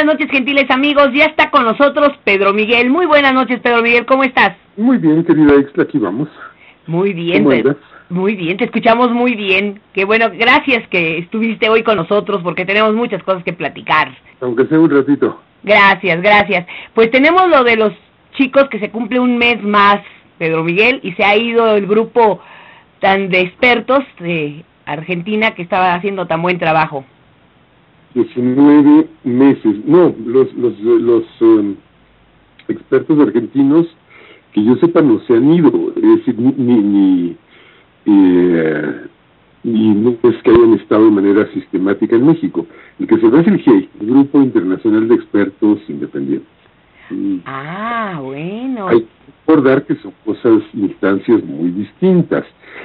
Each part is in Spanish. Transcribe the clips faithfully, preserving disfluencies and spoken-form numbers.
buenas noches, gentiles amigos. Ya está con nosotros Pedro Miguel. Muy buenas noches, Pedro Miguel, ¿cómo estás? Muy bien, querida Ixtla, aquí vamos. Muy bien, ¿Cómo Pedro. andas? Muy bien, te escuchamos muy bien. Qué bueno, gracias que estuviste hoy con nosotros porque tenemos muchas cosas que platicar. Aunque sea un ratito. Gracias, gracias. Pues tenemos lo de los chicos que se cumple un mes más, Pedro Miguel, y se ha ido el grupo tan de expertos de Argentina que estaba haciendo tan buen trabajo. diecinueve meses. No, los los los um, expertos argentinos, que yo sepa, no se han ido. Es decir, ni, ni, ni, eh, ni no es que hayan estado de manera sistemática en México. El que se va es el G I E, el Grupo Internacional de Expertos Independientes. Ah, bueno. Hay que recordar que son cosas, instancias muy distintas.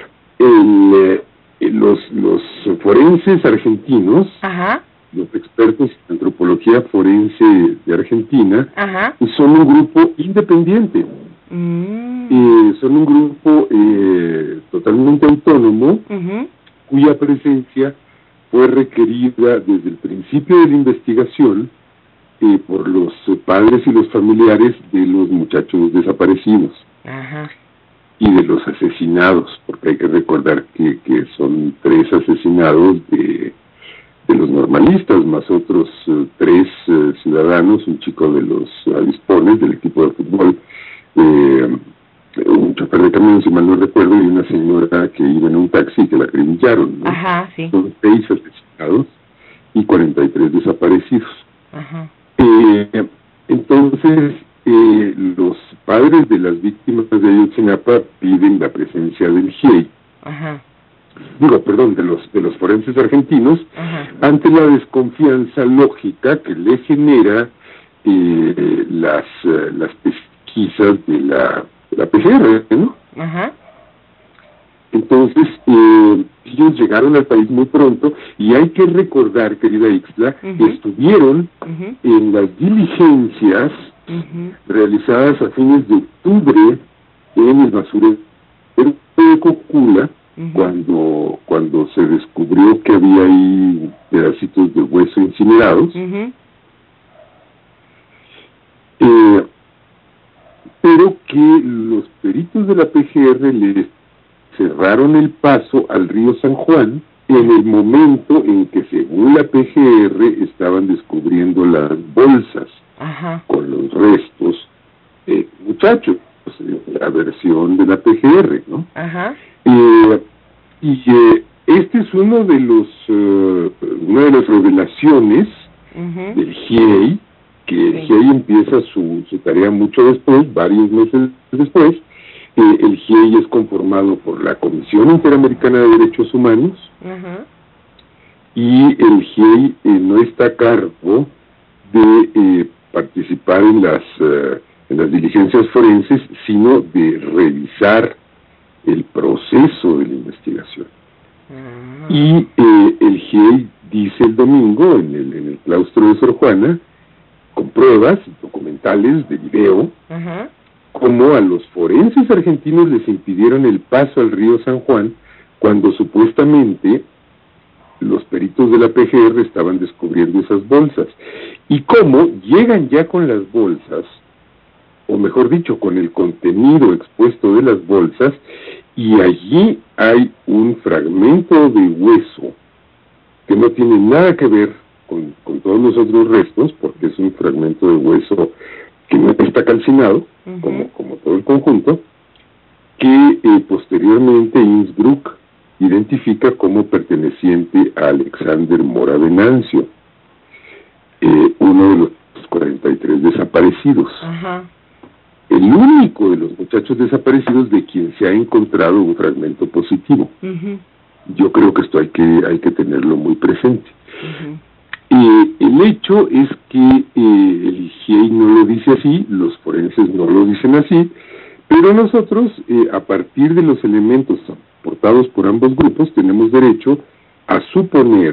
El, eh, los, los forenses argentinos, Ajá. los expertos en antropología forense de Argentina, Ajá. son un grupo independiente. Mm. Eh, son un grupo eh, totalmente autónomo, Uh-huh. cuya presencia fue requerida desde el principio de la investigación eh, por los eh, padres y los familiares de los muchachos desaparecidos. Ajá. Y de los asesinados, porque hay que recordar que, que son tres asesinados de, de los normalistas, más otros uh, tres uh, ciudadanos, un chico de los avispones del equipo de fútbol, eh, un chofer de camión, si mal no recuerdo, y una señora que iba en un taxi y que la acribillaron, ¿no? Ajá, sí. Son seis asesinados y cuarenta y tres desaparecidos. Ajá. Eh, entonces, eh, los padres de las víctimas de Ayotzinapa piden la presencia del G I E I, Ajá. digo, perdón, de los de los forenses argentinos, Ajá. ante la desconfianza lógica que le genera eh, las, eh, las pesquisas de la, de la P G R, ¿no? Ajá. Entonces, eh, ellos llegaron al país muy pronto, y hay que recordar, querida Ixtla, Uh-huh. que estuvieron Uh-huh. en las diligencias Uh-huh. realizadas a fines de octubre en el basurero de Cocula, Uh-huh. cuando, cuando se descubrió que había ahí pedacitos de hueso incinerados. Uh-huh. eh, pero que los peritos de la P G R les cerraron el paso al río San Juan en el momento en que, según la P G R, estaban descubriendo las bolsas Ajá. con los restos de muchachos, la versión de la P G R, ¿no? Ajá. Eh, y eh, este es uno de los, uh, una de las revelaciones Uh-huh. del G I E I, que el Sí. G I E I empieza su, su tarea mucho después, varios meses después. Eh, el G I E I es conformado por la Comisión Interamericana de Derechos Humanos, Ajá. y el G I E I eh, no está a cargo de eh, participar en las, uh, en las diligencias forenses, sino de revisar el proceso de la investigación. Ajá. Y eh, el G I E I dice el domingo en el, en el claustro de Sor Juana, con pruebas documentales de video, Ajá. como a los forenses argentinos les impidieron el paso al río San Juan cuando supuestamente los peritos de la P G R estaban descubriendo esas bolsas, y cómo llegan ya con las bolsas, o mejor dicho, con el contenido expuesto de las bolsas, y allí hay un fragmento de hueso que no tiene nada que ver con, con todos los otros restos, porque es un fragmento de hueso que no está calcinado, Uh-huh. como, como todo el conjunto, que eh, posteriormente Innsbruck identifica como perteneciente a Alexander Mora Venancio, eh, uno de los cuarenta y tres desaparecidos. Ajá. El único de los muchachos desaparecidos de quien se ha encontrado un fragmento positivo. Uh-huh. Yo creo que esto hay que, hay que tenerlo muy presente. Uh-huh. Eh, el hecho es que eh, el G I E I no lo dice así, los forenses no lo dicen así, pero nosotros, eh, a partir de los elementos aportados por ambos grupos, tenemos derecho a suponer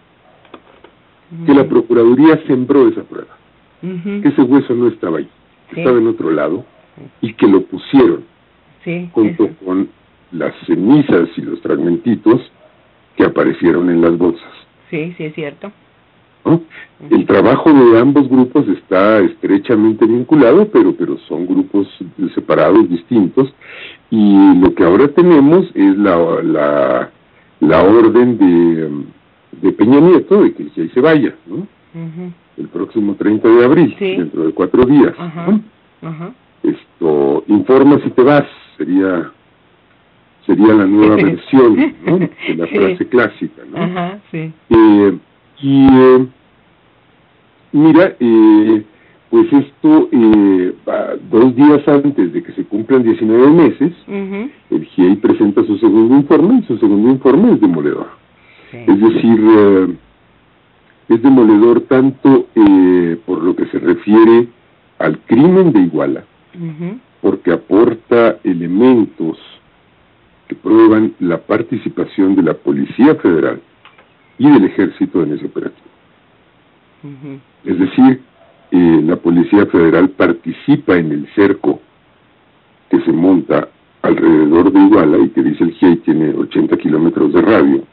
Uh-huh. que la Procuraduría sembró esa prueba, Uh-huh. que ese hueso no estaba ahí, Sí. estaba en otro lado, y que lo pusieron Sí. junto Eso. con las cenizas y los fragmentitos que aparecieron en las bolsas. Sí, sí es cierto. ¿no? El trabajo de ambos grupos está estrechamente vinculado, pero, pero son grupos separados, distintos, y lo que ahora tenemos es la, la, la orden de, de Peña Nieto de que el G I E I se vaya, ¿no? Uh-huh. El próximo treinta de abril, sí. Dentro de cuatro días. Uh-huh. ¿No? Uh-huh. Esto, informa si te vas, sería sería la nueva versión, ¿no? De la frase sí. clásica, ¿no? Uh-huh, sí. Eh, y eh, mira, eh, pues esto, eh, dos días antes de que se cumplan diecinueve meses, uh-huh. el G I E I presenta su segundo informe, y su segundo informe es demoledor. Sí. Es decir, eh, es demoledor tanto eh, por lo que se refiere al crimen de Iguala, uh-huh. porque aporta elementos que prueban la participación de la Policía Federal y del Ejército en ese operativo. Uh-huh. Es decir, eh, la Policía Federal participa en el cerco que se monta alrededor de Iguala y que dice el G I E I tiene ochenta kilómetros de radio.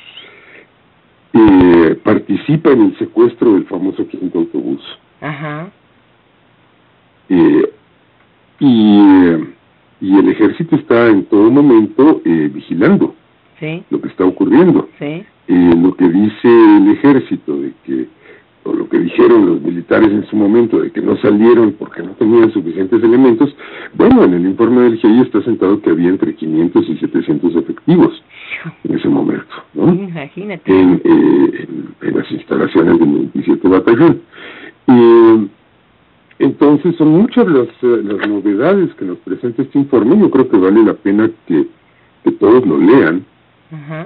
Eh, participa en el secuestro del famoso quinto autobús. Uh-huh. Eh, y, eh, y el ejército está en todo momento eh, vigilando sí. lo que está ocurriendo. Sí. Eh, lo que dice el ejército de que, o lo que dijeron los militares en su momento de que no salieron porque no tenían suficientes elementos, bueno, en el informe del G I E I está sentado que había entre quinientos y setecientos efectivos en ese momento, ¿no? Imagínate. En, eh, en, en las instalaciones del veintisiete Batallón. Eh, entonces son muchas las, las novedades que nos presenta este informe. Yo creo que vale la pena que, que todos lo lean. Uh-huh.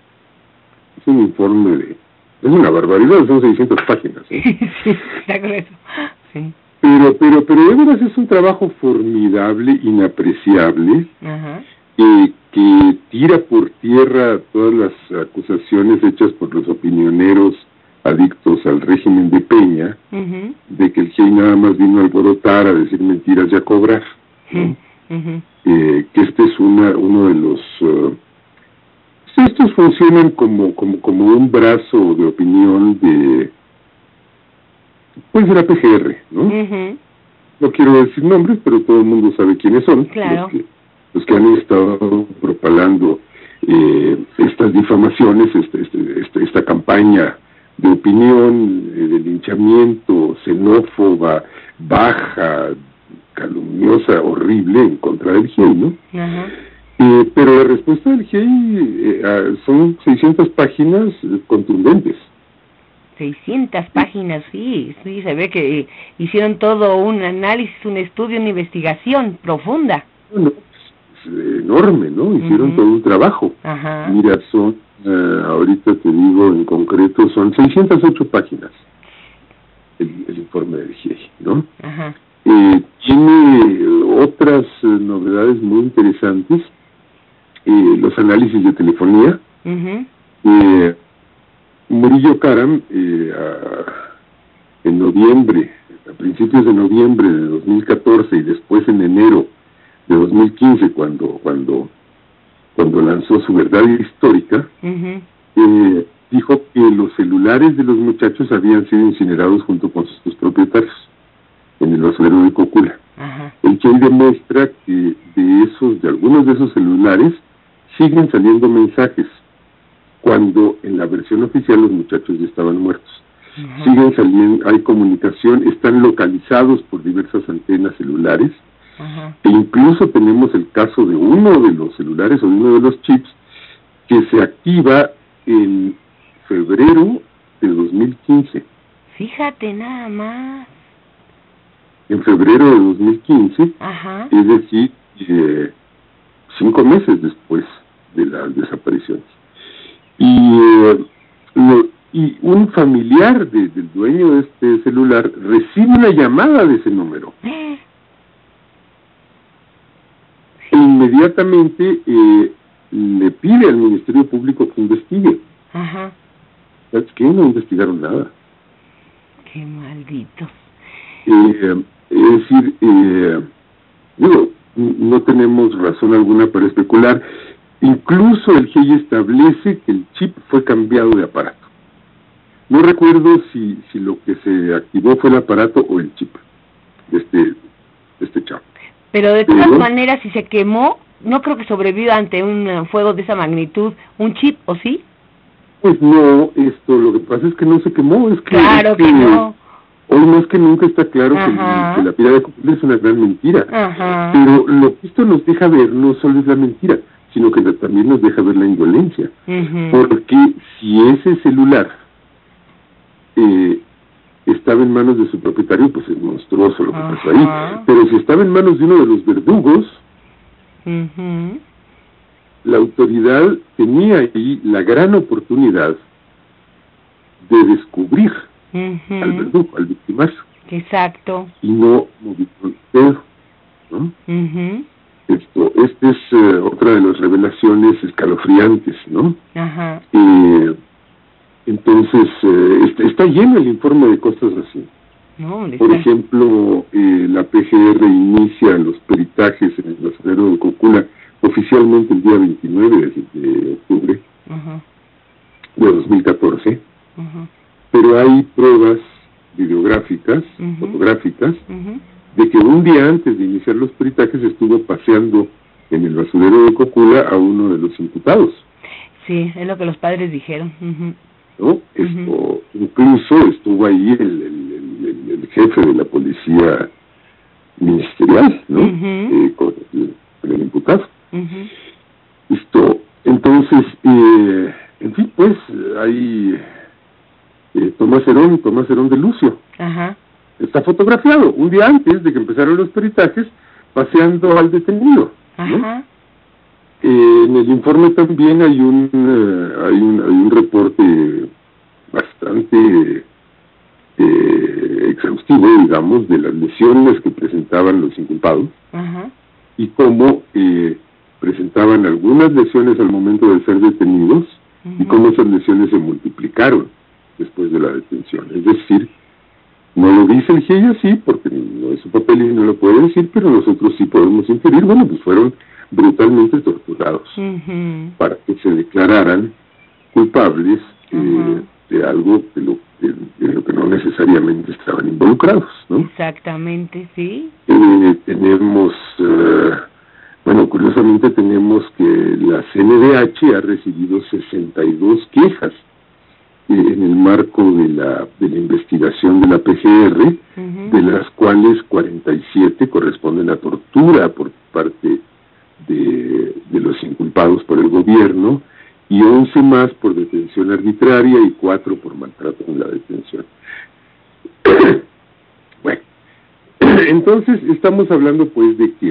Es un informe de... es una barbaridad, son seiscientas páginas. ¿eh? Sí, está grueso. Sí. Pero, pero, pero de veras es un trabajo formidable, inapreciable, uh-huh. eh, que tira por tierra todas las acusaciones hechas por los opinioneros adictos al régimen de Peña, uh-huh. de que el G I E I nada más vino a alborotar, a decir mentiras y a cobrar, ¿no? Uh-huh. eh, que este es una, uno de los... Uh, estos funcionan como, como, como un brazo de opinión de, pues de la P G R, ¿no? Uh-huh. No quiero decir nombres, pero todo el mundo sabe quiénes son, claro. los, que, los que han estado propalando eh, estas difamaciones, este, este, este, esta campaña de opinión, eh, de linchamiento, xenófoba, baja, calumniosa, horrible en contra del G I E I, ¿no? Uh-huh. Eh, pero la respuesta del G I E I eh, son seiscientas páginas eh, contundentes. seiscientas páginas, sí, sí, se ve que hicieron todo un análisis, un estudio, una investigación profunda. Bueno, es, es enorme, ¿no? Hicieron uh-huh. todo un trabajo. Ajá. Mira, son, uh, ahorita te digo en concreto, son seiscientas ocho páginas el, el informe del G I E I, ¿no? Ajá. Eh, tiene otras uh, novedades muy interesantes. Eh, los análisis de telefonía. Uh-huh. Eh, Murillo Karam, eh, a, en noviembre, a principios de noviembre de dos mil catorce y después en enero de dos mil quince, cuando cuando cuando lanzó su verdad histórica, uh-huh. eh, dijo que los celulares de los muchachos habían sido incinerados junto con sus propietarios en el basurero de Cocula. Uh-huh. El que demuestra que de esos, de algunos de esos celulares siguen saliendo mensajes, cuando en la versión oficial los muchachos ya estaban muertos. Uh-huh. Siguen saliendo, hay comunicación, están localizados por diversas antenas celulares, uh-huh. e incluso tenemos el caso de uno de los celulares o de uno de los chips que se activa en febrero de dos mil quince. Fíjate nada más. En febrero de dos mil quince, uh-huh. es decir, eh, cinco meses después de las desapariciones. Y, eh, lo, y un familiar de, del dueño de este celular recibe una llamada de ese número. ¿Eh? E inmediatamente eh, le pide al Ministerio Público que investigue. Ajá. ¿Sabes qué? No investigaron nada. Qué malditos. Eh, es decir, eh, digo, no tenemos razón alguna para especular. Incluso el G I E I establece que el chip fue cambiado de aparato. No recuerdo si, si lo que se activó fue el aparato o el chip de este, de este chavo. Pero de todas Pero, maneras, si se quemó, no creo que sobreviva ante un fuego de esa magnitud un chip, ¿o sí? Pues no, esto, lo que pasa es que no se quemó, es que... Claro es que, que no. Hoy más que nunca está claro que, que la pira de Cocula es una gran mentira. Ajá. Pero lo que esto nos deja ver no solo es la mentira, sino que también nos deja ver la indolencia. Uh-huh. Porque si ese celular eh, estaba en manos de su propietario, pues es monstruoso lo que Ajá. pasó ahí. Pero si estaba en manos de uno de los verdugos, uh-huh. la autoridad tenía ahí la gran oportunidad de descubrir uh-huh. al verdugo, al victimario. Exacto. Y no movió el dedo, ¿no? Uh-huh. Esto, esta es uh, otra de las revelaciones escalofriantes, ¿no? Ajá. Eh, entonces, eh, está, está lleno el informe de cosas así. No, Por ejemplo, eh, la P G R inicia los peritajes en el basurero de Cocula oficialmente el día veintinueve de octubre uh-huh. de dos mil catorce, uh-huh. pero hay pruebas videográficas, uh-huh. fotográficas, uh-huh. de que un día antes de iniciar los peritajes estuvo paseando en el basurero de Cocula a uno de los imputados. Sí, es lo que los padres dijeron. Uh-huh. ¿No? Esto, uh-huh. Incluso estuvo ahí el, el, el, el jefe de la policía ministerial, ¿no? Uh-huh. Eh, con, el, con el imputado. Uh-huh. Esto, entonces, eh, en fin, pues, hay eh, Tomás Herón, Tomás Herón de Lucio. Ajá. Está fotografiado un día antes de que empezaron los peritajes, paseando al detenido. Ajá. ¿No? Eh, en el informe también hay un, uh, hay un, hay un reporte bastante eh, exhaustivo, digamos, de las lesiones que presentaban los inculpados. Ajá. Y cómo eh, presentaban algunas lesiones al momento de ser detenidos, uh-huh. y cómo esas lesiones se multiplicaron después de la detención. Es decir, no lo dice el G I A así, porque no es su papel y no lo puede decir, pero nosotros sí podemos inferir, bueno, pues fueron brutalmente torturados, uh-huh. para que se declararan culpables eh, uh-huh. de algo de lo, de, de lo que no necesariamente estaban involucrados, ¿no? Exactamente, sí. Eh, tenemos, uh, bueno, curiosamente tenemos que la C N D H ha recibido sesenta y dos quejas eh, en el marco de la, de la investigación de la P G R, uh-huh. de las cuales cuarenta y siete corresponden a tortura por parte de, de los inculpados por el gobierno, y once más por detención arbitraria y cuatro por maltrato en la detención. Bueno, entonces estamos hablando pues de que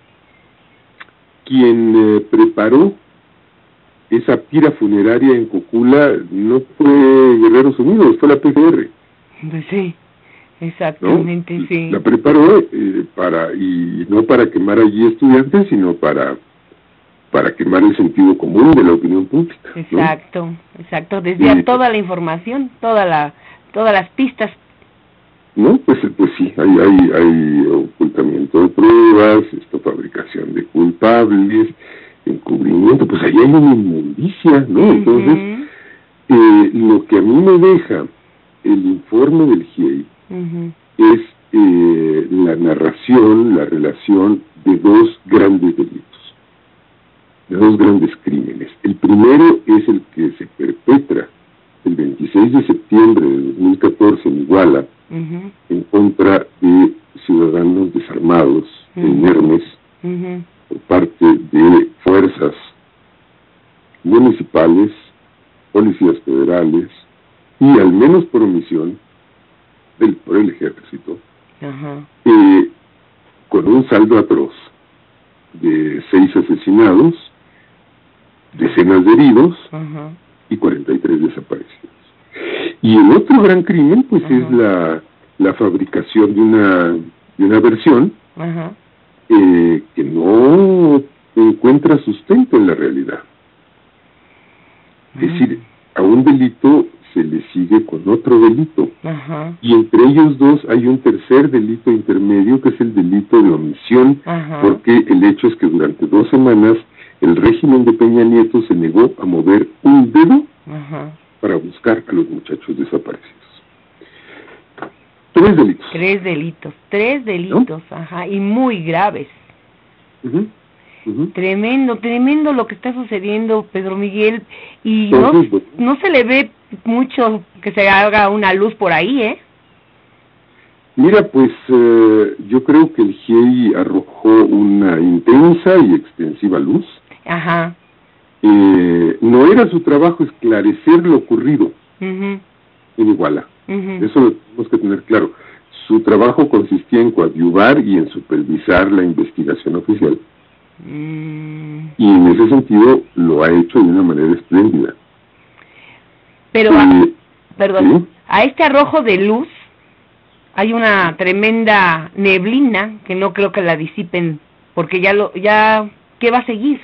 quien eh, preparó esa pira funeraria en Cocula no fue Guerreros Unidos, fue la P G R. Pues sí, exactamente, ¿no? Sí. La preparó eh, para, y no para quemar allí estudiantes, sino para para quemar el sentido común de la opinión pública. Exacto, ¿no? exacto, desviar eh, toda la información, toda la, todas las pistas. No, pues, pues sí, hay, hay, hay ocultamiento de pruebas, esto, fabricación de culpables, encubrimiento, pues ahí hay una inmundicia, ¿no? Uh-huh. Entonces, eh, lo que a mí me deja el informe del G I E I uh-huh. es eh, la narración, la relación de dos grandes delitos, de dos grandes crímenes. El primero es el que se perpetra el veintiséis de septiembre de dos mil catorce en Iguala, uh-huh. en contra de ciudadanos desarmados uh-huh. en Hermes, uh-huh. por parte de fuerzas municipales, policías federales y, al menos por omisión, del, por el ejército, uh-huh. eh, con un saldo atroz de seis asesinados, decenas de heridos uh-huh. y cuarenta y tres desaparecidos. Y el otro gran crimen, pues, uh-huh. es la, la fabricación de una, de una versión uh-huh. eh, que no encuentra sustento en la realidad. Uh-huh. Es decir, a un delito se le sigue con otro delito. Uh-huh. Y entre ellos dos hay un tercer delito intermedio, que es el delito de omisión, uh-huh. porque el hecho es que durante dos semanas el régimen de Peña Nieto se negó a mover un dedo uh-huh. para buscar a los muchachos desaparecidos. Tres delitos. Tres delitos, tres delitos, ¿no? Ajá, y muy graves. Uh-huh. Uh-huh. Tremendo, tremendo lo que está sucediendo, Pedro Miguel, y Entonces, no, bueno, no se le ve mucho que se haga una luz por ahí, ¿eh? Mira, pues eh, yo creo que el G I E I arrojó una intensa y extensiva luz. Ajá. Eh, no era su trabajo esclarecer lo ocurrido uh-huh. en Iguala. Uh-huh. Eso lo tenemos que tener claro. Su trabajo consistía en coadyuvar y en supervisar la investigación oficial. Mm. Y en ese sentido lo ha hecho de una manera espléndida. Pero, eh, a, perdón, ¿sí? a este arrojo de luz hay una tremenda neblina que no creo que la disipen, porque ya lo, ya, ¿qué va a seguir?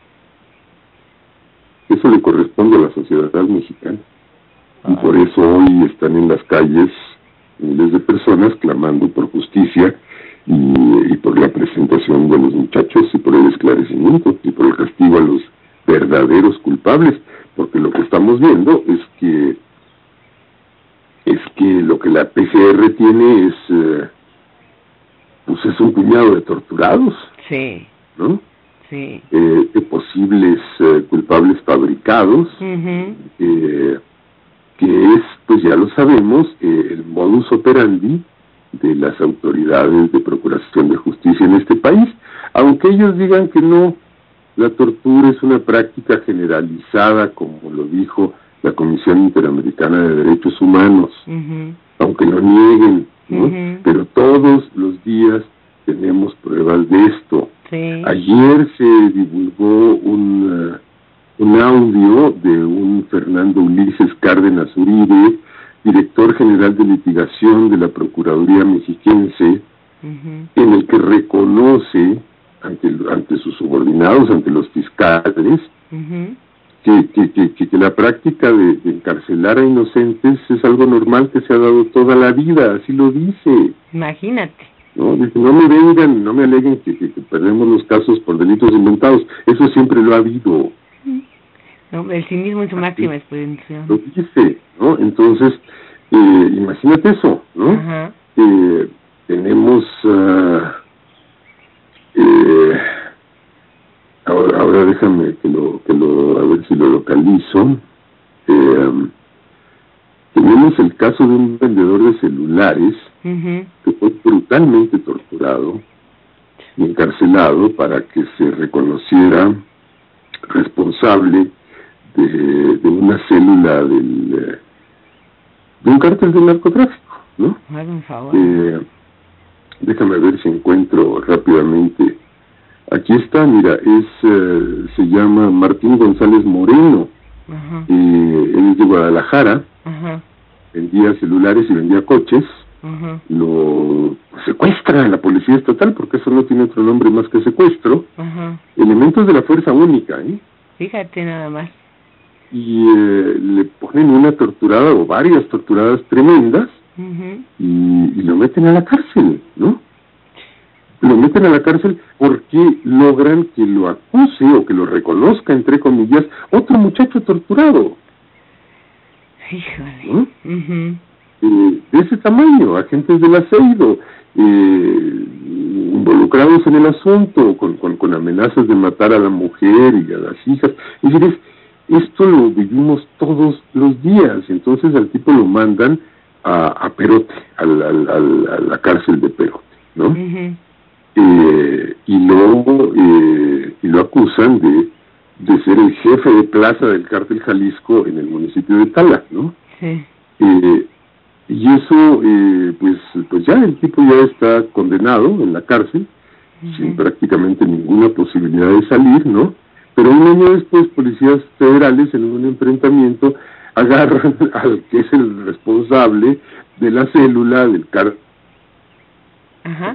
Eso le corresponde a la sociedad mexicana. Y por eso hoy están en las calles miles de personas clamando por justicia y, y por la presentación de los muchachos y por el esclarecimiento y por el castigo a los verdaderos culpables, porque lo que estamos viendo es que es que lo que la P G R tiene es eh, pues es un puñado de torturados, sí, ¿no? Sí. Eh, de posibles eh, culpables fabricados, uh-huh. eh, que es, pues ya lo sabemos, eh, el modus operandi de las autoridades de procuración de justicia en este país, aunque ellos digan que no, la tortura es una práctica generalizada, como lo dijo la Comisión Interamericana de Derechos Humanos, uh-huh. aunque lo nieguen, ¿no? Uh-huh. Pero todos los días tenemos pruebas de esto. Sí. Ayer se divulgó un, uh, un audio de un Fernando Ulises Cárdenas Uribe, director general de litigación de la Procuraduría Mexiquense, uh-huh. en el que reconoce ante, ante sus subordinados, ante los fiscales, uh-huh. que, que, que, que la práctica de, de encarcelar a inocentes es algo normal que se ha dado toda la vida, así lo dice. Imagínate. No, dice, no me vengan, no me aleguen que, que, que perdemos los casos por delitos inventados, eso siempre lo ha habido. No, el cinismo en su máxima expresión. Lo dice, ¿no? Entonces, eh, imagínate eso, ¿no? Ajá. Eh, tenemos, uh, eh, ahora, ahora déjame que lo, que lo, a ver si lo localizo. Eh, um, tenemos el caso de un vendedor de celulares uh-huh. que fue brutalmente torturado y encarcelado para que se reconociera responsable de, de una célula del, de un cártel del narcotráfico, ¿no? Por favor. Eh, déjame ver si encuentro rápidamente. Aquí está, mira, es eh, se llama Martín González Moreno. Uh-huh. Eh, él es de Guadalajara. Uh-huh. Vendía celulares y vendía coches. Uh-huh. Lo secuestra la policía estatal, porque eso no tiene otro nombre más que secuestro. Uh-huh. Elementos de la fuerza única, ¿eh? Fíjate nada más. Y eh, le ponen una torturada o varias torturadas tremendas. Uh-huh. y, y lo meten a la cárcel, ¿no? Lo meten a la cárcel porque logran que lo acuse o que lo reconozca, entre comillas, otro muchacho torturado. Híjole. ¿No? Uh-huh. Eh, de ese tamaño, agentes del aceido, eh, involucrados en el asunto, con, con, con amenazas de matar a la mujer y a las hijas. Es decir, es, esto lo vivimos todos los días. Entonces al tipo lo mandan a, a Perote, al, al, al, a la cárcel de Perote, ¿no? Uh-huh. Eh, y luego eh, y lo acusan de, de ser el jefe de plaza del cártel Jalisco en el municipio de Tala, ¿no? Sí. Eh, y eso, eh, pues, pues ya el tipo ya está condenado en la cárcel, uh-huh. sin prácticamente ninguna posibilidad de salir, ¿no? Pero un año después, policías federales en un enfrentamiento agarran al que es el responsable de la célula del cártel. Ajá.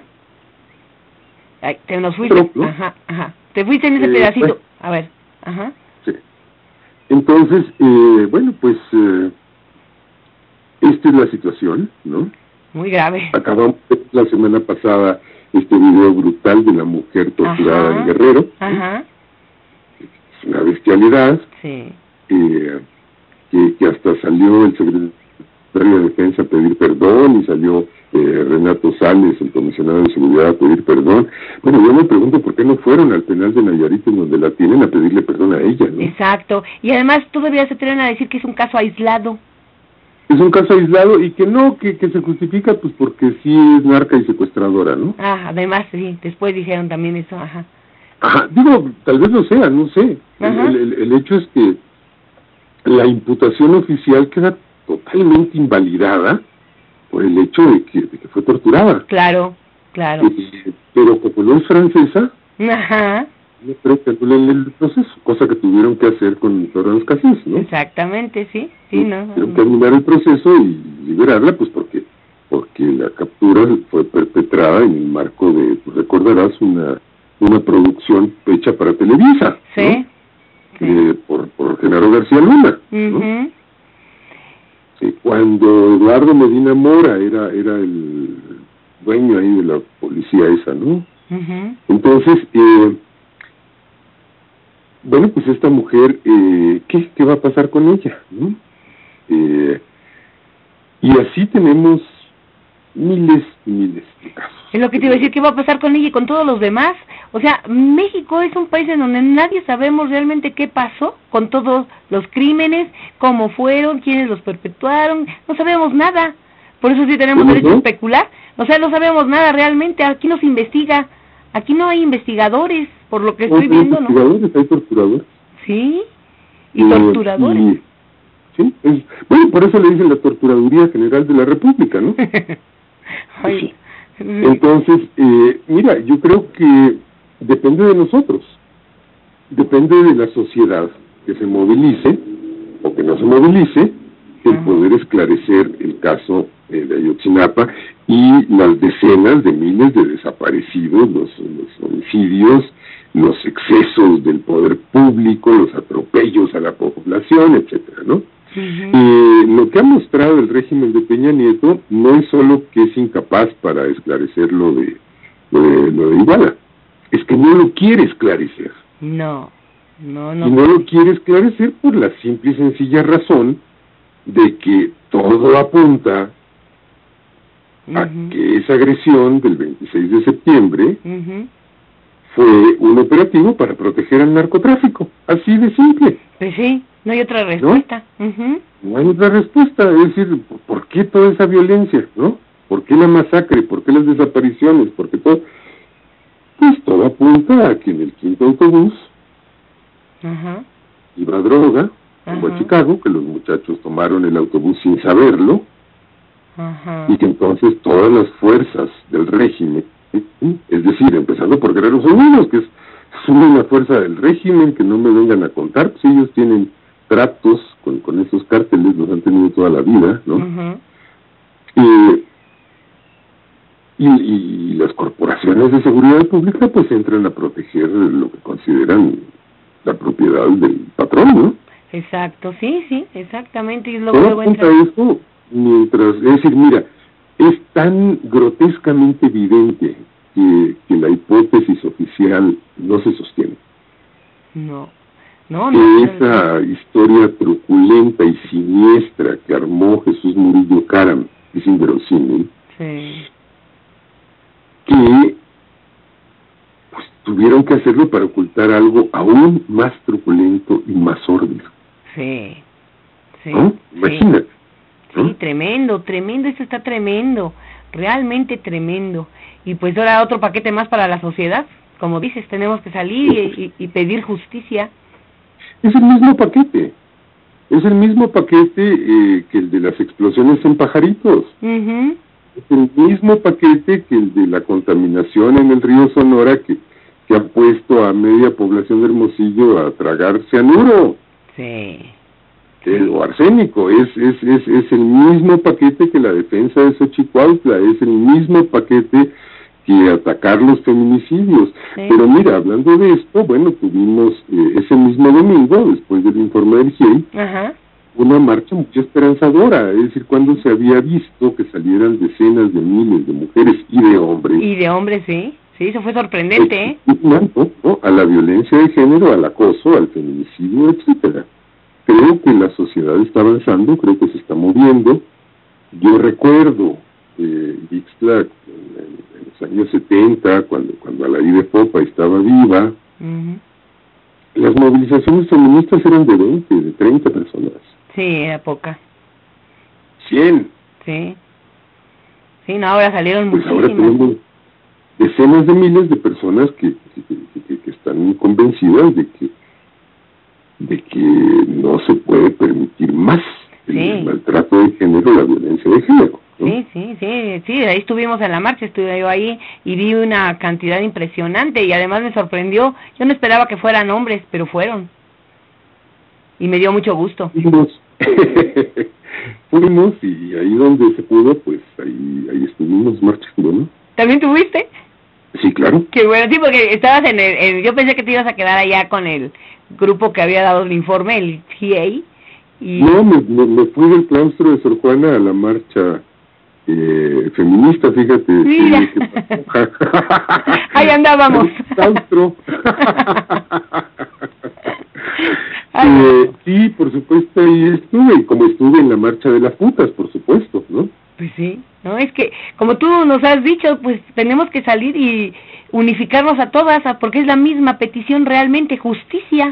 Ay, te nos fuiste. ¿No? Ajá, ajá. Te fuiste en ese eh, pedacito. Pues, a ver, ajá. Sí. Entonces, eh, bueno, pues, eh, esta es la situación, ¿no? Muy grave. Acabamos la semana pasada este video brutal de la mujer torturada ajá. en Guerrero. Ajá. ¿Sí? Es una bestialidad. Sí. Eh, que, que hasta salió el secretario de Defensa a pedir perdón, y salió eh, Renato Sales, el comisionado de Seguridad, a pedir perdón. Bueno, yo me pregunto por qué no fueron al penal de Nayarit, en donde la tienen, a pedirle perdón a ella, ¿no? Exacto, y además todavía se atreven a decir que es un caso aislado. Es un caso aislado y que no, que, que se justifica pues porque sí es narca y secuestradora, ¿no? Ah, además, sí, después dijeron también eso, ajá. Ajá, digo, tal vez lo sea, no sé. El, el, el hecho es que la imputación oficial queda totalmente invalidada por el hecho de que, de que fue torturada. Claro, claro. Eh, pero como no es francesa, ajá, no creo que anule el proceso, cosa que tuvieron que hacer con Florence Cassés, ¿no? Exactamente, sí, sí, no. Tuvieron que anular el proceso y liberarla, pues porque porque la captura fue perpetrada en el marco de, pues recordarás, una una producción hecha para Televisa, sí, ¿no? Sí. Eh, por, por Genaro García Luna, ¿no? Uh-huh. Sí, cuando Eduardo Medina Mora era era el dueño ahí de la policía esa, ¿no? Uh-huh. Entonces, eh, bueno, pues esta mujer, eh, ¿qué, ¿qué va a pasar con ella? ¿No? Eh, y así tenemos miles y miles de casos. Es lo que te iba a decir, ¿qué va a pasar con ella y con todos los demás? O sea, México es un país en donde nadie sabemos realmente qué pasó con todos los crímenes, cómo fueron, quiénes los perpetuaron, no sabemos nada. Por eso sí tenemos ¿Cómo derecho no? a especular. O sea, no sabemos nada realmente, aquí no se investiga, aquí no hay investigadores, por lo que estoy Hay viendo, ¿no? investigadores, hay torturadores. Sí, y Eh, torturadores. y- sí, es, bueno, por eso le dicen la Torturaduría General de la República, ¿no? Ay, Entonces, eh, mira, yo creo que depende de nosotros, depende de la sociedad que se movilice o que no se movilice, el Ajá. poder esclarecer el caso eh, de Ayotzinapa y las decenas de miles de desaparecidos, los, los homicidios, los excesos del poder público, los atropellos a la población, etcétera, ¿no? Ujú. Eh, lo que ha mostrado el régimen de Peña Nieto no es solo que es incapaz para esclarecer lo de, lo de, lo de Iguala, es que no lo quiere esclarecer. No, no, Y no. no lo quiere esclarecer por la simple y sencilla razón de que todo apunta a Ujú. que esa agresión del veintiséis de septiembre Ujú. fue un operativo para proteger al narcotráfico, así de simple. Pues sí, no hay otra respuesta. Ujú. No hay otra respuesta, es decir, ¿por qué toda esa violencia, no? ¿Por qué la masacre? ¿Por qué las desapariciones? ¿Por qué todo? Pues todo apunta a que en el quinto autobús Ajá. iba droga, como a Ajá. Chicago, que los muchachos tomaron el autobús sin saberlo, Ajá. y que entonces todas las fuerzas del régimen, ¿sí? Es decir, empezando por Guerreros Unidos, que es, es una fuerza del régimen, que no me vengan a contar, pues ellos tienen tratos con, con esos cárteles, los han tenido toda la vida, ¿no? Ujú. Eh, y, y las corporaciones de seguridad pública pues entran a proteger lo que consideran la propiedad del patrón, ¿no? Exacto, sí, sí, exactamente. Y luego, Todo luego apunta entra... a eso, mientras, es decir, mira, es tan grotescamente evidente que, que la hipótesis oficial no se sostiene. No, no, Que no. esa historia truculenta y siniestra que armó Jesús Murillo Caram es inverosímil, Sí. que pues tuvieron que hacerlo para ocultar algo aún más truculento y más sórdido, Sí. Sí. ¿no? Sí. Imagínate, Sí, ¿no? tremendo, tremendo, esto está tremendo, realmente tremendo. Y pues ahora otro paquete más para la sociedad, como dices, tenemos que salir y, y, y pedir justicia. Es el mismo paquete, es el mismo paquete eh, que el de las explosiones en Pajaritos, Mhm. es el mismo paquete que el de la contaminación en el río Sonora que, que ha puesto a media población de Hermosillo a tragar cianuro. Sí. El, o arsénico, es, es, es, es el mismo paquete que la defensa de Xochicuautla, es el mismo paquete que atacar los feminicidios. Sí. Pero mira, hablando de esto, bueno, tuvimos eh, ese mismo domingo, después del informe del G I E I, Ajá. una marcha muy esperanzadora, es decir, cuando se había visto que salieran decenas de miles de mujeres y de hombres, Y de hombres, sí, sí, eso fue sorprendente, ¿eh? expugnando, ¿no? a la violencia de género, al acoso, al feminicidio, etcétera. creo que la sociedad está avanzando, creo que se está moviendo. Yo recuerdo eh, Ixtla en, en los años setenta, cuando, cuando Alaí de Popa estaba viva, uh-huh. Las movilizaciones feministas eran de veinte, de treinta personas. Sí, era poca. cien. Sí. Sí, no, ahora salieron pues muchísimas. Ahora tenemos decenas de miles de personas que, que, que, que están convencidas de que de que no se puede permitir más el sí. maltrato de género, la violencia de género, ¿no? Sí, sí, sí, sí, ahí estuvimos en la marcha, estuve yo ahí y vi una cantidad impresionante y además me sorprendió, yo no esperaba que fueran hombres, pero fueron. Y me dio mucho gusto. Fuimos, fuimos y ahí donde se pudo, pues ahí, ahí estuvimos marchando, ¿no? ¿También tuviste? Sí, claro. Qué bueno, sí, porque estabas en el, en, yo pensé que te ibas a quedar allá con el grupo que había dado el informe, el G A. Y... No, me, me, me fui del claustro de Sor Juana a la marcha eh, feminista, fíjate. Mira. Que... Ahí andábamos. Claustro. eh, sí, por supuesto, ahí estuve, como estuve en la marcha de las putas, por supuesto, ¿no? Pues sí, no, es que, como tú nos has dicho, pues tenemos que salir y unificarnos a todas, porque es la misma petición realmente, justicia.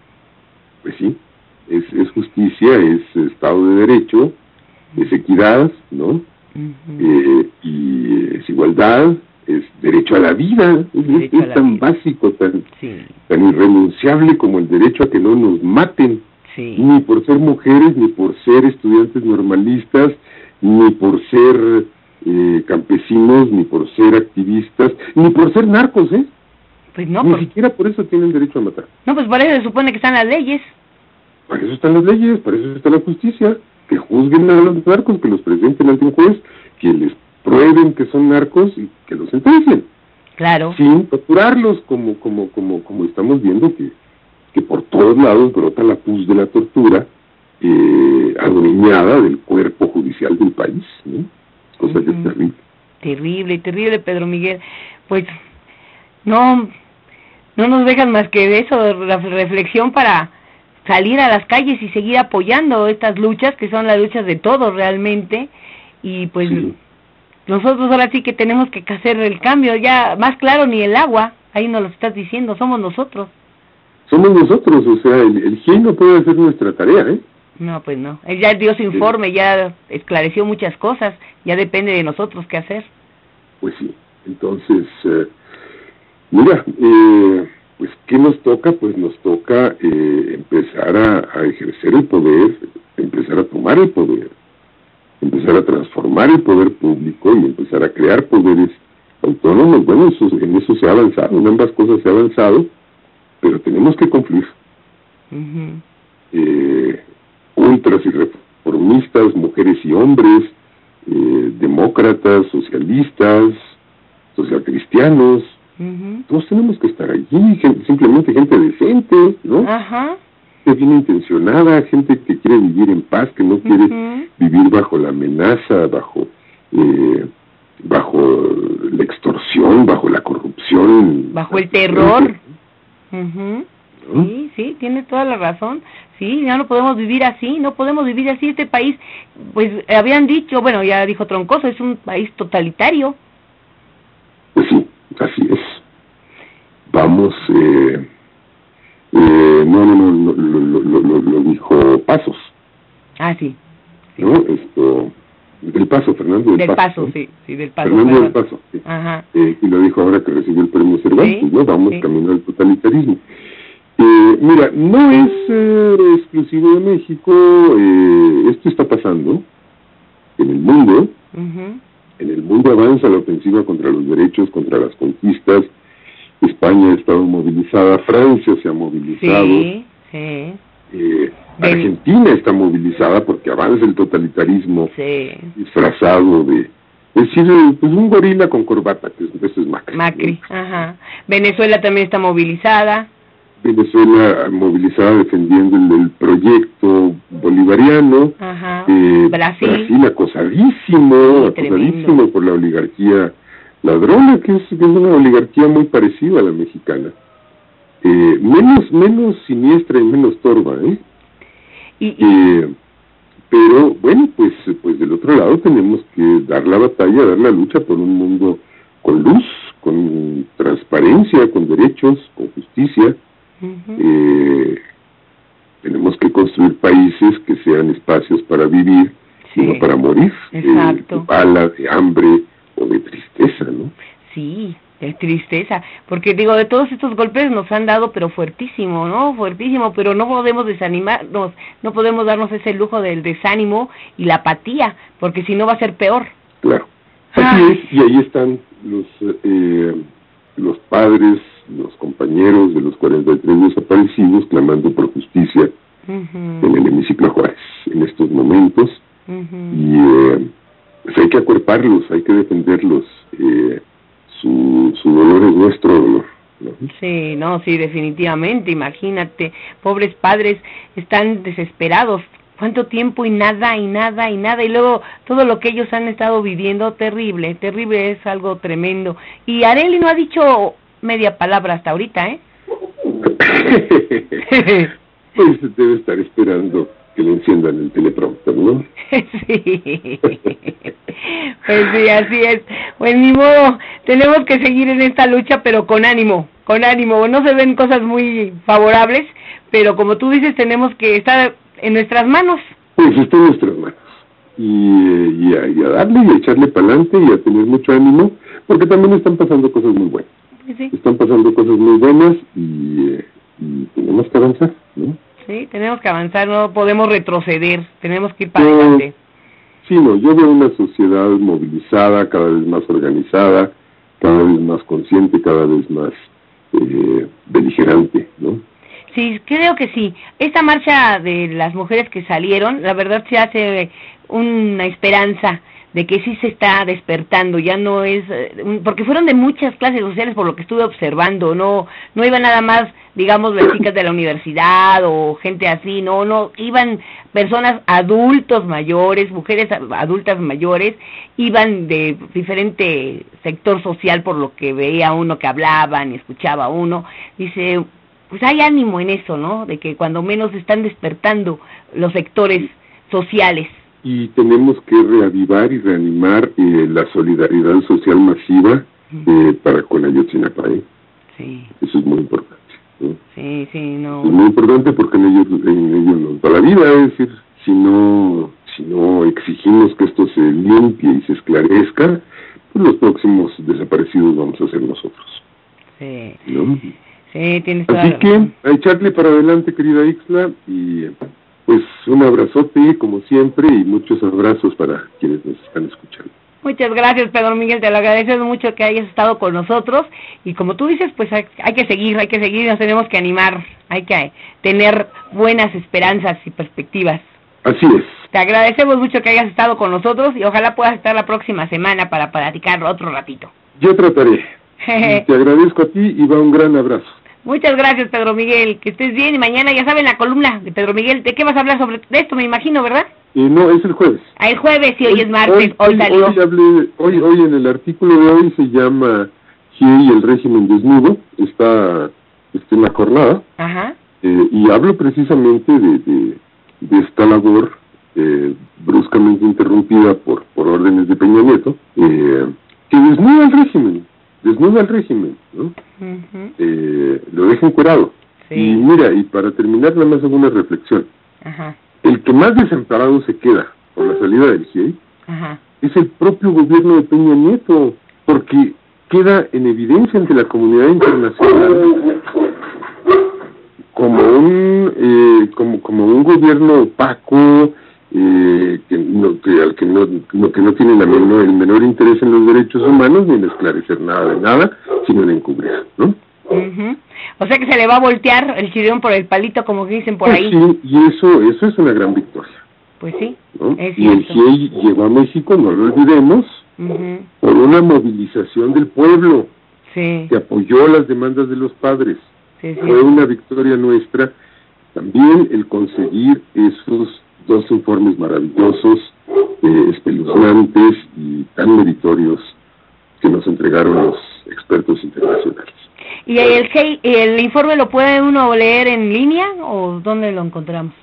Pues sí, es, es justicia, es Estado de Derecho, es equidad, ¿no? Uh-huh. eh, y es igualdad, es derecho a la vida, es, es, es tan vida. básico, tan, sí. tan irrenunciable como el derecho a que no nos maten, sí. ni por ser mujeres, ni por ser estudiantes normalistas, ni por ser eh, campesinos, ni por ser activistas, ni por ser narcos, ¿eh? Pues no, ni por... siquiera por eso tienen derecho a matar. No, pues por eso se supone que están las leyes. Para eso están las leyes, para eso está la justicia, que juzguen a los narcos, que los presenten ante un juez, que les prueben que son narcos y que los sentencien. Claro. Sin torturarlos, como como como como estamos viendo que, que por todos lados brota la pus de la tortura, Eh, adueñada del cuerpo judicial del país, ¿no? Cosa uh-huh. que es terrible. Terrible, terrible, Pedro Miguel. Pues no, no nos dejan más que eso, la reflexión para salir a las calles y seguir apoyando estas luchas, que son las luchas de todos realmente, y pues sí. nosotros ahora sí que tenemos que hacer el cambio, ya más claro ni el agua, ahí nos lo estás diciendo, somos nosotros. Somos nosotros, o sea, el, el G I E no puede hacer nuestra tarea, ¿eh? No, pues no. Él ya dio su informe, sí. ya esclareció muchas cosas, ya depende de nosotros qué hacer. Pues sí, entonces, eh, mira, eh, pues ¿qué nos toca? Pues nos toca eh, empezar a, a ejercer el poder, empezar a tomar el poder, empezar a transformar el poder público y empezar a crear poderes autónomos. Bueno, eso, en eso se ha avanzado, en ambas cosas se ha avanzado, pero tenemos que confluir. Uh-huh. eh, ultras y reformistas, mujeres y hombres, eh, demócratas, socialistas, socialcristianos, uh-huh. todos tenemos que estar allí, gente, simplemente gente decente, ¿no? Ajá. Gente bien intencionada, gente que quiere vivir en paz, que no quiere uh-huh. vivir bajo la amenaza, bajo eh, bajo la extorsión, bajo la corrupción, bajo el terror. Uh-huh. ¿no? Sí, sí, tienes toda la razón. Sí, ya no podemos vivir así, no podemos vivir así. Este país, pues habían dicho, bueno, ya dijo Troncoso, es un país totalitario. Pues sí, así es. Vamos, eh, eh, no, no, no, lo, lo, lo, lo, lo dijo Pasos. Ah, sí. sí. ¿No? Esto, del Paso, Fernando del, del Paso. Paso, ¿no? sí, sí, del Paso. Fernando del Paso, sí. Ajá. Eh, y lo dijo ahora que recibió el premio Cervantes, sí, ¿no? Vamos sí. camino al totalitarismo. Eh, mira, no es eh, exclusivo de México, eh, esto está pasando en el mundo, uh-huh. en el mundo avanza la ofensiva contra los derechos, contra las conquistas. España ha estado movilizada, Francia se ha movilizado, sí, sí. Eh, Argentina está movilizada porque avanza el totalitarismo sí. disfrazado de, es decir, pues un gorila con corbata, que eso es Macri. Macri, ¿no? Ajá. Venezuela también está movilizada. Venezuela movilizada defendiendo el, el proyecto bolivariano. Ajá. Eh, Brasil. Brasil acosadísimo, sí, acosadísimo tremendo. por la oligarquía ladrona, que es, que es una oligarquía muy parecida a la mexicana. Eh, menos, menos siniestra y menos torva, ¿eh? Y, y... Eh, pero bueno, pues, pues del otro lado tenemos que dar la batalla, dar la lucha por un mundo con luz, con transparencia, con derechos, con justicia. Uh-huh. eh, tenemos que construir países que sean espacios para vivir, sí, no para morir, exacto, eh, de bala, de hambre o de tristeza, ¿no? Sí, de tristeza, porque digo, de todos estos golpes nos han dado, pero fuertísimo, ¿no? Fuertísimo, pero no podemos desanimarnos, no podemos darnos ese lujo del desánimo y la apatía, porque si no va a ser peor. Claro, así Ay. es, y ahí están los eh, los padres, los compañeros de los cuarenta y tres desaparecidos clamando por justicia uh-huh. en el hemiciclo Juárez en estos momentos, uh-huh. y eh, pues hay que acuerparlos, hay que defenderlos, eh, su, su dolor es nuestro dolor, ¿no? Sí, no, sí, definitivamente, imagínate, pobres padres están desesperados, cuánto tiempo y nada, y nada, y nada, y luego todo lo que ellos han estado viviendo, terrible, terrible, es algo tremendo. Y Arely no ha dicho media palabra hasta ahorita, ¿eh? Pues debe estar esperando que le enciendan el teleprompter, ¿no? Sí, pues sí, así es. Pues ni modo, tenemos que seguir en esta lucha, pero con ánimo, con ánimo. No se ven cosas muy favorables, pero como tú dices, tenemos que estar en nuestras manos. Pues está en nuestras manos. Y, y, a, y a darle y a echarle para adelante y a tener mucho ánimo, porque también están pasando cosas muy buenas. Sí. Están pasando cosas muy buenas y, y tenemos que avanzar, ¿no? Sí, tenemos que avanzar, no podemos retroceder, tenemos que ir para adelante. Sí, no, yo veo una sociedad movilizada, cada vez más organizada, cada vez más consciente, cada vez más eh, beligerante, ¿no? Sí, creo que sí. Esta marcha de las mujeres que salieron, la verdad se hace una esperanza de que sí se está despertando, ya no es, porque fueron de muchas clases sociales por lo que estuve observando, no no iban nada más, digamos, las chicas de la universidad o gente así, no, no, iban personas adultos mayores, mujeres adultas mayores, iban de diferente sector social por lo que veía uno que hablaban y escuchaba uno, dice, pues hay ánimo en eso, ¿no?, de que cuando menos están despertando los sectores sociales. Y tenemos que reavivar y reanimar eh, la solidaridad social masiva eh, para con Ayotzinapa. ¿eh? Sí. Eso es muy importante, ¿no? Sí, sí, no. Es muy importante porque en ellos, en ellos nos va la vida, es decir, si no, si no exigimos que esto se limpie y se esclarezca, pues los próximos desaparecidos vamos a ser nosotros. Sí. ¿No? Sí, tienes toda Así la que, razón. a echarle para adelante, querida Ixtla, y pues un abrazote, como siempre, y muchos abrazos para quienes nos están escuchando. Muchas gracias, Pedro Miguel, te lo agradezco mucho que hayas estado con nosotros, y como tú dices, pues hay, hay que seguir, hay que seguir, nos tenemos que animar, hay que tener buenas esperanzas y perspectivas. Así es. Te agradecemos mucho que hayas estado con nosotros, y ojalá puedas estar la próxima semana para platicar otro ratito. Yo trataré. Te agradezco a ti y va un gran abrazo. Muchas gracias, Pedro Miguel, que estés bien, y mañana ya saben la columna de Pedro Miguel, ¿de qué vas a hablar sobre de esto, me imagino, verdad? Eh, no, es el jueves. Ah, el jueves, sí, hoy, hoy es martes, hoy, hoy, hoy salió. Hoy, hablé, hoy, hoy en el artículo de hoy se llama G I y el régimen desnudo, está, está en la jornada, Ajá. Eh, y hablo precisamente de, de, de esta labor eh, bruscamente interrumpida por, por órdenes de Peña Nieto, eh, que desnuda el régimen. desnuda el régimen, ¿no? Uh-huh. Eh, lo deja encuerado. Sí. Y mira, y para terminar, nada más hago una reflexión. Ajá. El que más desamparado se queda por la salida del G I E Ajá. es el propio gobierno de Peña Nieto, porque queda en evidencia ante la comunidad internacional como un eh, como como un gobierno opaco, Eh, que no que al que no, no que no tiene la menor, el menor interés en los derechos humanos ni en esclarecer nada de nada, sino en encubrir, ¿no? Uh-huh. O sea que se le va a voltear el chirrión por el palito, como dicen por pues ahí. Sí, y eso eso es una gran victoria. Pues sí, ¿no? es y el G I E llegó a México, no lo olvidemos, uh-huh. por una movilización del pueblo, sí. que apoyó las demandas de los padres. Sí, sí. Fue una victoria nuestra. También el conseguir esos dos informes maravillosos, eh, espeluznantes y tan meritorios que nos entregaron los expertos internacionales. ¿Y el, el informe lo puede uno leer en línea o dónde lo encontramos?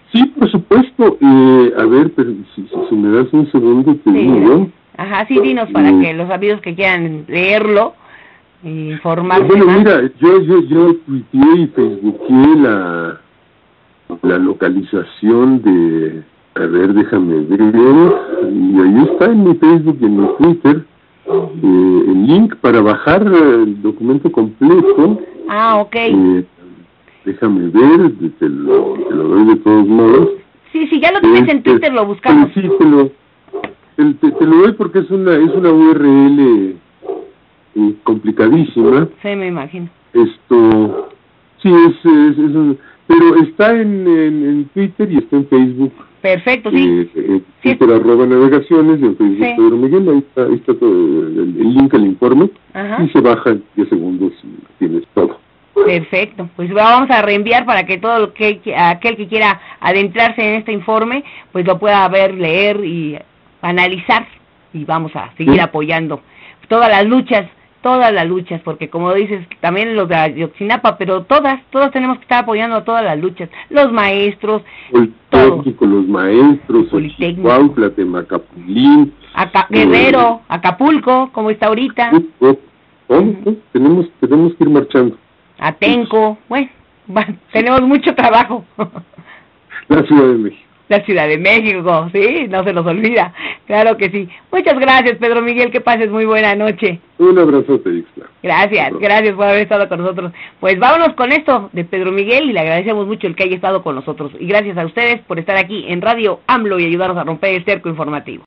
Sí, por supuesto. Eh, a ver, pero si, si, si me das un segundo, te sí, digo. Ajá, sí, dinos para eh, que los amigos que quieran leerlo, e informarse bueno, más. Bueno, mira, yo, yo, yo tuiteé y facebookeé la, la localización de... A ver, déjame ver. Y ahí está en mi Facebook y en mi Twitter eh, el link para bajar el documento completo. Ah, ok. Eh, déjame ver, te lo, te lo doy de todos modos. Sí, sí, ya lo tienes este, en Twitter, lo buscamos. Sí, te lo, te, te, te lo doy porque es una, es una U R L eh, complicadísima. Sí, me imagino. Esto, sí, es, es, es un, pero está en, en, en Twitter y está en Facebook. Perfecto, sí. Eh, eh, sí. Twitter arroba navegaciones, en Facebook sí. Pedro Miguel, ahí está, ahí está todo el, el link al informe. Ajá. Y se baja en diez segundos y tienes todo. Perfecto, pues vamos a reenviar para que todo lo que aquel que quiera adentrarse en este informe, pues lo pueda ver, leer y analizar, y vamos a seguir ¿Sí? apoyando todas las luchas, todas las luchas, porque como dices, también los de Ayotzinapa, pero todas, todas tenemos que estar apoyando a todas las luchas, los maestros, Politécnico, los maestros, Xochicuautla, Temacapulín, Aca Guerrero, Acapulco, como está ahorita. Oh, oh, oh, tenemos, tenemos que ir marchando. Atenco, bueno, bueno, tenemos mucho trabajo. La Ciudad de México. La Ciudad de México, sí, no se nos olvida, claro que sí. Muchas gracias, Pedro Miguel, que pases muy buena noche. Un abrazote, Ixtla. Gracias, gracias por haber estado con nosotros. Pues vámonos con esto de Pedro Miguel y le agradecemos mucho el que haya estado con nosotros. Y gracias a ustedes por estar aquí en Radio AMLO y ayudarnos a romper el cerco informativo.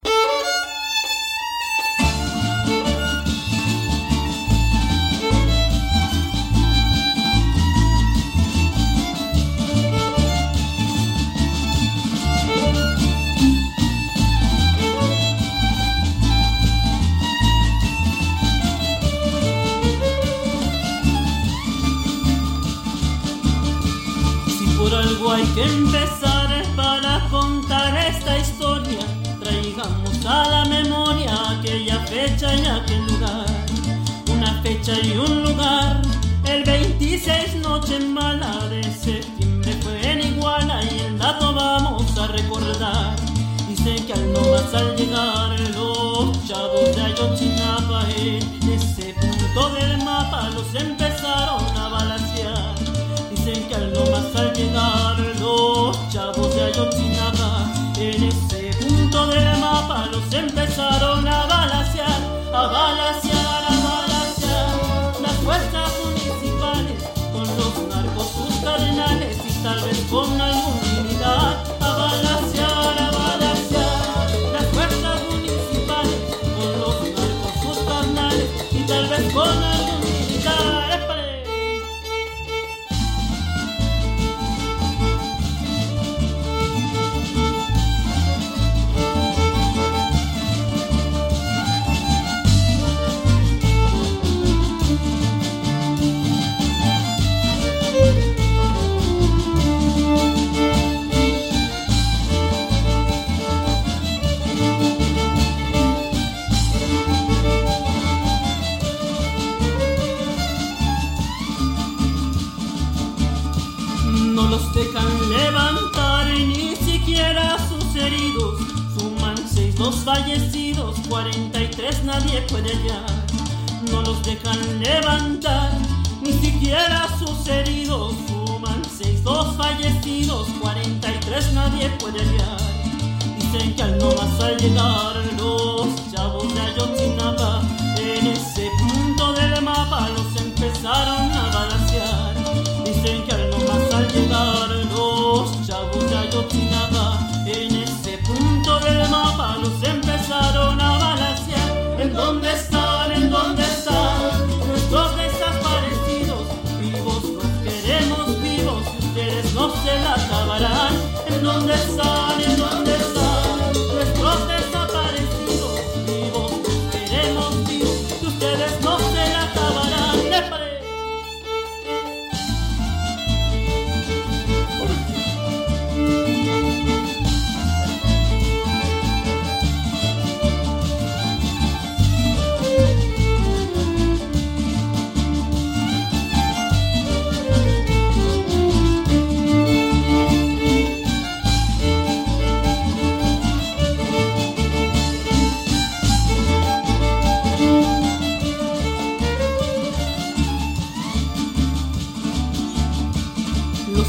Hay que empezar para contar esta historia. Traigamos a la memoria aquella fecha y aquel lugar. Una fecha y un lugar. El veintiséis, noche mala de septiembre, fue en Iguala y el dato vamos a recordar. Dicen que al no más al llegar los chavos de Ayotzinapa, en ese punto del mapa los empezaron a balacear. Dicen que al no más al llegar los chavos de Ayotzinapa, en ese punto del mapa los empezaron a balacear, a balacear, a balacear. Las fuerzas municipales con los narcos sus cardenales y tal vez con alguna unidad, a balacear, a balacear. Las fuerzas municipales con los narcos sus cardenales y tal vez con alguna unidad. Dejan levantar y ni siquiera sus heridos. Suman seis, dos fallecidos, cuarenta y tres nadie puede hallar. No los dejan levantar, ni siquiera sus heridos. Suman seis, dos fallecidos, cuarenta y tres nadie puede hallar. Dicen que al no más al llegar los chavos de Ayotzinapa, en ese punto del mapa los empezaron a balacear. Dicen que al no más al llegar los chavos de Ayotzinapa, en ese punto del mapa los empezaron a balacear. ¿En dónde están? ¿En dónde están nuestros desaparecidos? Vivos los queremos vivos y ustedes no se la acabarán. ¿En dónde están? ¿En dónde están nuestros desaparecidos? Vivos los queremos vivos y ustedes no se la acabarán. ¡Épale!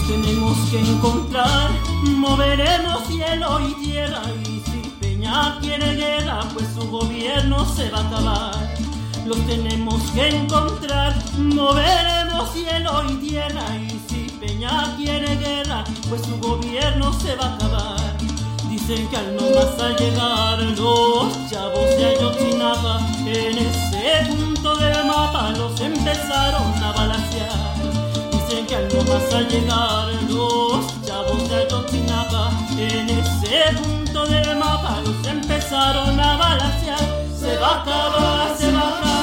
Los tenemos que encontrar, moveremos cielo y tierra. Y si Peña quiere guerra, pues su gobierno se va a acabar. Los tenemos que encontrar, moveremos cielo y tierra. Y si Peña quiere guerra, pues su gobierno se va a acabar. Dicen que al no más a llegar los chavos de Ayotzinapa, en ese punto del mapa los empezaron a balacear. Dicen que al no más a llegar los chavos de Ayotzinapa, en ese punto del mapa los empezaron a balacear. Se va a acabar, se va a acabar.